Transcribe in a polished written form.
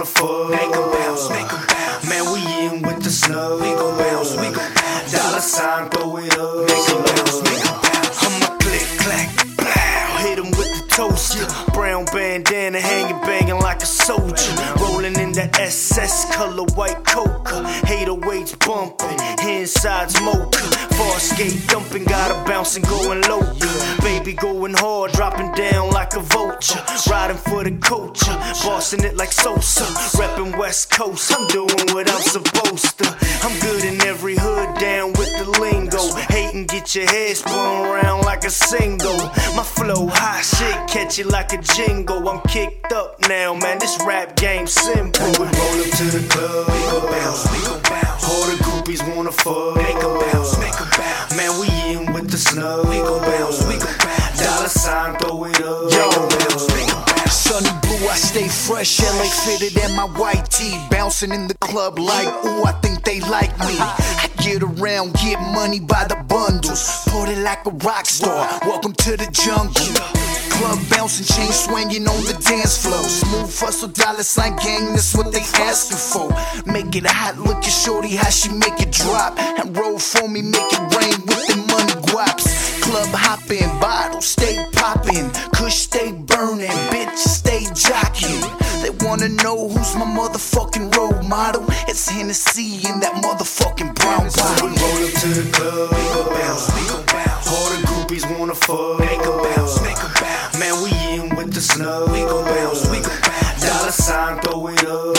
wanna fuck. Make 'em bounce, make 'em bounce. Man, we in with the snug. We gon' bounce, we gon' bounce. Dollar sign, throw it up. Make 'em bounce, make 'em bounce. I'ma click, clack, blow. Hit 'em with the toaster. Brown bandana hanging, banging like a soldier. Rolling in the SS color white coca. Hater weights bumping, insides mocha. Far skate dumping, got a bouncing going loca. Baby going hard, dropping down like a vulture. Riding for the culture, bossing it like Sosa. Reppin' West Coast, I'm doing what I'm supposed to. I'm good in every hood, down with the lingo. Hating, get your head spun around like a single. My flow hot shit, catch it like a jingle. I'm kicked up now, man, this rap game simple. We roll up to the club, We gon' bounce, we gon' bounce. all the groupies wanna fuck. Make 'em bounce, make 'em bounce. Man, we in with the snug. We gon' bounce, we gon' bounce. Dollar sign, throw it up. Make 'em bounce, make 'em bounce. Sunny blue, I stay fresh, LA fitted in my white tee. Bouncing in the club like, ooh, I think they like me. I get around, get money by the bundles. Party like a rock star, welcome to the jungle. Club bouncing, chain swinging on the dance floor. Smooth hustle, dollar sign gang, that's what they asking for. Make it hot, look at shorty, how she make it drop. And roll for me, make it rain with the money guaps. Club hopping, bottles stay popping, kush stay burning, bitch stay jocking. They wanna know who's my motherfucking role model. It's Hennessy in that motherfucking brown So bottle. we roll up to the club. We gon' bounce, we gon' bounce. All the groupies wanna fuck. Make 'em bounce, make 'em bounce. Man, we in with the snug. We gon' bounce, we gon' bounce. Dollar sign, throw it up.